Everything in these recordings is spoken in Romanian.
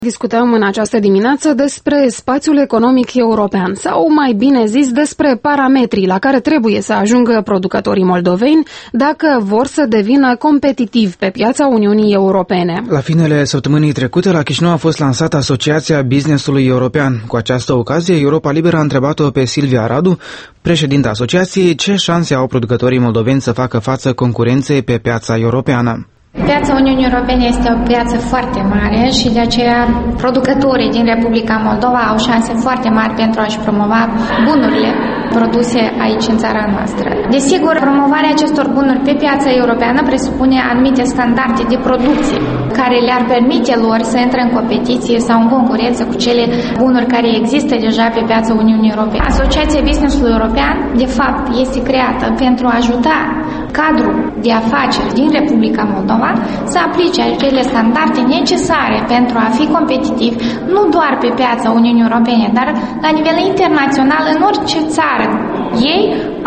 Discutăm în această dimineață despre spațiul economic european, sau mai bine zis despre parametrii la care trebuie să ajungă producătorii moldoveni dacă vor să devină competitivi pe piața Uniunii Europene. La finele săptămânii trecute, la Chișinău a fost lansată Asociația Business-ului European. Cu această ocazie, Europa Liberă a întrebat-o pe Silvia Radu, președinta asociației, ce șanse au producătorii moldoveni să facă față concurenței pe piața europeană. Piața Uniunii Europene este o piață foarte mare și de aceea producătorii din Republica Moldova au șanse foarte mari pentru a-și promova bunurile produse aici în țara noastră. Desigur, promovarea acestor bunuri pe piața europeană presupune anumite standarde de producție care le-ar permite lor să intre în competiție sau în concurență cu cele bunuri care există deja pe piața Uniunii Europene. Asociația Business-ului European, de fapt, este creată pentru a ajuta cadrul de afaceri din Republica Moldova să aplice acele standarde necesare pentru a fi competitiv, nu doar pe piața Uniunii Europene, dar la nivel internațional în orice țară. Ei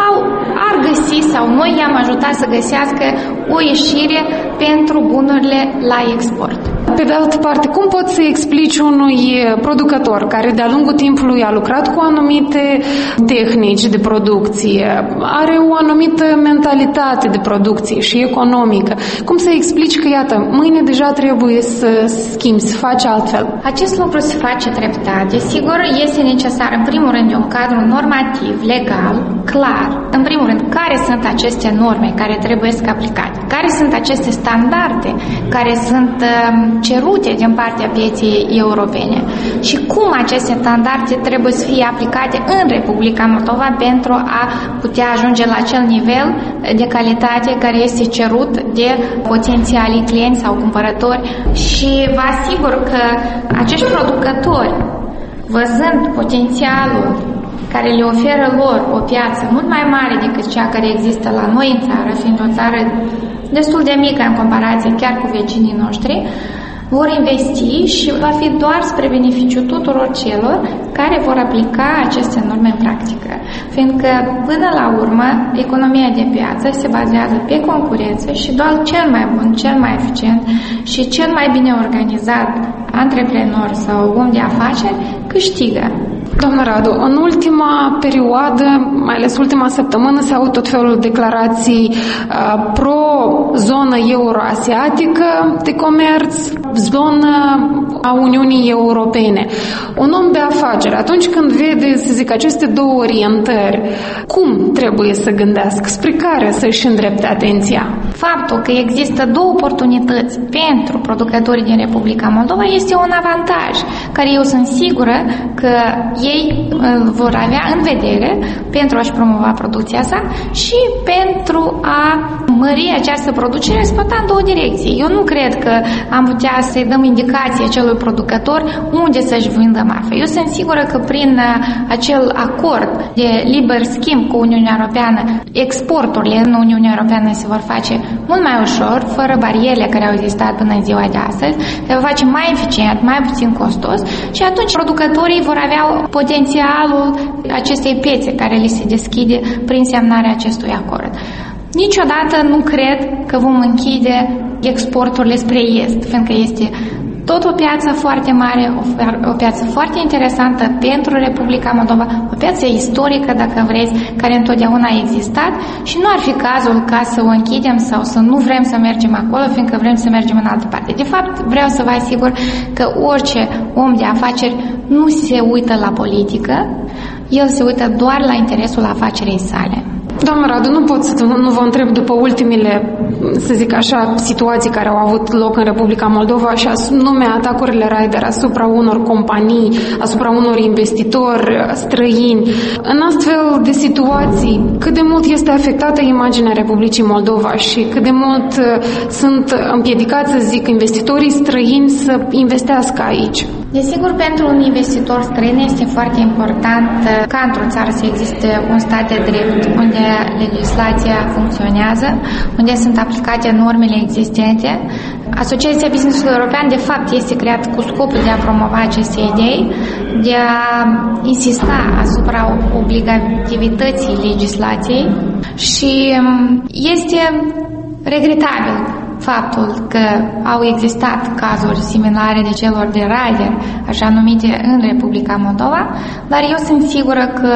ar găsi sau noi i-am ajutat să găsească o ieșire pentru bunurile la export. Pe de altă parte, cum poți să explici unui producător care de-a lungul timpului a lucrat cu anumite tehnici de producție, are o anumită mentalitate de producție și economică, cum să explici că, iată, mâine deja trebuie să schimbi, să faci altfel? Acest lucru se face treptat. Desigur, este necesar, în primul rând, un cadru normativ, legal, clar. În primul rând, care sunt aceste norme care trebuie să aplicate? Care sunt aceste standarde care sunt cerute din partea pieței europene și cum aceste standarde trebuie să fie aplicate în Republica Moldova pentru a putea ajunge la acel nivel de calitate care este cerut de potențialii clienți sau cumpărători. Și vă asigur că acești producători, văzând potențialul care le oferă lor o piață mult mai mare decât cea care există la noi în țară, fiind o țară destul de mică în comparație chiar cu vecinii noștri, vor investi și va fi doar spre beneficiu tuturor celor care vor aplica aceste norme în practică. Fiindcă, până la urmă, economia de piață se bazează pe concurență și doar cel mai bun, cel mai eficient și cel mai bine organizat antreprenor sau om de afaceri câștigă. Doamna Radu, în ultima perioadă, mai ales ultima săptămână, se au tot felul de declarații pro-zonă euroasiatică de comerț, zonă a Uniunii Europene. Un om de afaceri, atunci când vede, să zic, aceste două orientări, cum trebuie să gândească? Spre care să-și îndrepte atenția? Faptul că există două oportunități pentru producătorii din Republica Moldova este un avantaj, care eu sunt sigură că ei vor avea în vedere pentru a-și promova producția sa și pentru a mări această producere exploatând în două direcții. Eu nu cred că am putea să-i dăm indicație acelui producător unde să-și vândă marfa. Eu sunt sigură că prin acel acord de liber schimb cu Uniunea Europeană, exporturile în Uniunea Europeană se vor face mult mai ușor, fără barierele care au existat până în ziua de astăzi, se va face mai eficient, mai puțin costos și atunci producătorii vor avea potențialul acestei piețe care li se deschide prin semnarea acestui acord. Niciodată nu cred că vom închide exporturile spre est, fiindcă este tot o piață foarte mare, o piață foarte interesantă pentru Republica Moldova, o piață istorică, dacă vreți, care întotdeauna a existat și nu ar fi cazul ca să o închidem sau să nu vrem să mergem acolo, fiindcă vrem să mergem în altă parte. De fapt, vreau să vă asigur că orice om de afaceri nu se uită la politică, el se uită doar la interesul afacerii sale. Doamna Radu, nu pot să nu vă întreb după ultimile, să zic așa, situații care au avut loc în Republica Moldova și anume atacurile raider asupra unor companii, asupra unor investitori străini. În astfel de situații, cât de mult este afectată imaginea Republicii Moldova și cât de mult sunt împiedicați, să zic, investitorii străini să investească aici? Desigur, pentru un investitor străin este foarte important ca într-o țară să existe un stat de drept, unde legislația funcționează, unde sunt aplicate normele existente. Asociația Business-ului European, de fapt, este creată cu scopul de a promova aceste idei, de a insista asupra obligativității legislației și este regretabil faptul că au existat cazuri similare de celor de rider, așa numite, în Republica Moldova, dar eu sunt sigură că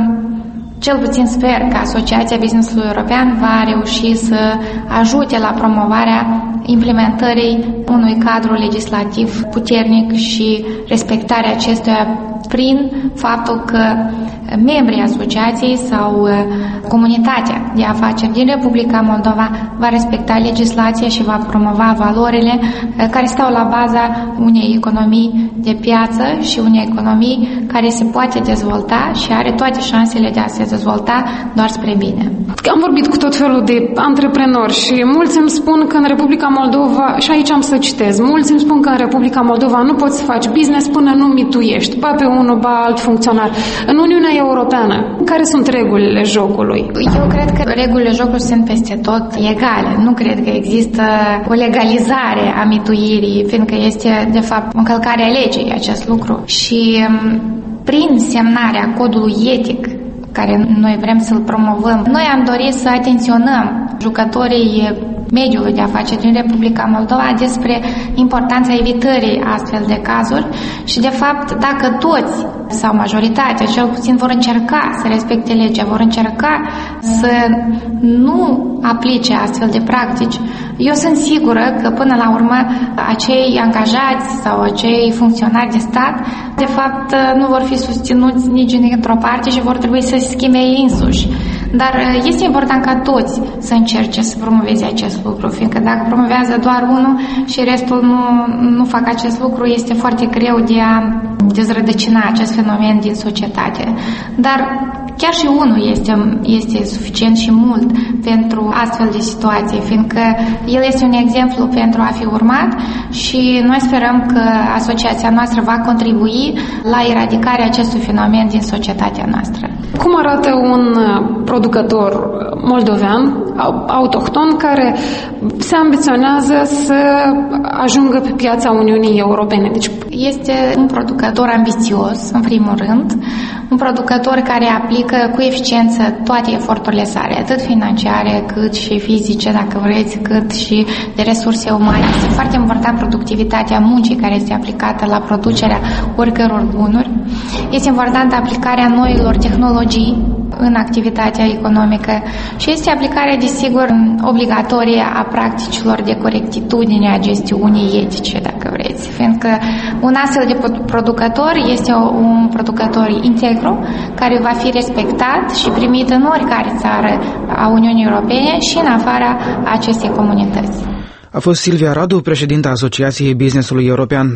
cel puțin sper că Asociația Business-ului European va reuși să ajute la promovarea implementării unui cadru legislativ puternic și respectarea acestuia prin faptul că membrii asociației sau comunitatea de afaceri din Republica Moldova va respecta legislația și va promova valorile care stau la baza unei economii de piață și unei economii care se poate dezvolta și are toate șansele de a se dezvolta doar spre bine. Am vorbit cu tot felul de antreprenori și mulți îmi spun că în Republica Moldova, și aici am să citez, mulți îmi spun că în Republica Moldova nu poți să faci business până nu mituiești, ba pe unul, ba alt funcționar. În Uniunea Europeană, care sunt regulile jocului? Eu cred că regulile jocului sunt peste tot egale. Nu cred că există o legalizare a mituirii, fiindcă este, de fapt, încălcarea legii acest lucru. Și prin semnarea codului etic care noi vrem să-l promovăm, noi am dorit să atenționăm jucătorii mediului de afaceri din Republica Moldova despre importanța evitării astfel de cazuri și, de fapt, dacă toți sau majoritatea, cel puțin, vor încerca să respecte legea, vor încerca să nu aplice astfel de practici, eu sunt sigură că, până la urmă, acei angajați sau acei funcționari de stat, de fapt, nu vor fi susținuți nici dintr-o parte și vor trebui să se schimbe ei însuși. Dar este important ca toți să încerce să promoveze acest lucru, fiindcă dacă promovează doar unul și restul nu fac acest lucru, este foarte greu de a dezrădăcina acest fenomen din societate. Dar chiar și unul este suficient și mult pentru astfel de situații, fiindcă el este un exemplu pentru a fi urmat și noi sperăm că asociația noastră va contribui la eradicarea acestui fenomen din societatea noastră. Cum arată un producător moldovean, autohton, care se ambiționează să ajungă pe piața Uniunii Europene? Deci este un producător ambițios, în primul rând, un producător care aplică cu eficiență toate eforturile sale, atât financiare, cât și fizice, dacă vreți, cât și de resurse umane. Este foarte important productivitatea muncii care este aplicată la producerea oricăror bunuri. Este importantă aplicarea noilor tehnologii în activitatea economică și este aplicarea, desigur, obligatorie a practicilor de corectitudine a gestiunii etice, dacă vreți, fiindcă un astfel de producător este un producător integru care va fi respectat și primit în oricare țară a Uniunii Europene și în afara acestei comunități. A fost Silvia Radu, președinta Asociației Business-ului European.